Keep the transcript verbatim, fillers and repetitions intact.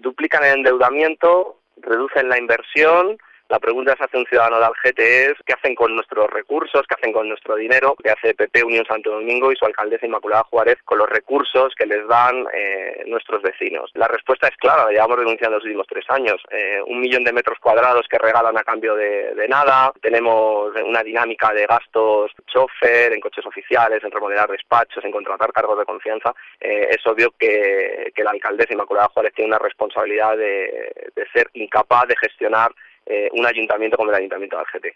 duplican el endeudamiento, reducen la inversión. La pregunta que se hace un ciudadano de Algete es ¿qué hacen con nuestros recursos? ¿Qué hacen con nuestro dinero? ¿Qué hace P P Unión Santo Domingo y su alcaldesa Inmaculada Juárez con los recursos que les dan eh, nuestros vecinos? La respuesta es clara, la llevamos denunciando los últimos tres años. Eh, un millón de metros cuadrados que regalan a cambio de, de nada. Tenemos una dinámica de gastos chofer, en coches oficiales, en remodelar despachos, en contratar cargos de confianza. Eh, es obvio que, que la alcaldesa Inmaculada Juárez tiene una responsabilidad de, de ser incapaz de gestionar Eh, un ayuntamiento como el Ayuntamiento de Algete.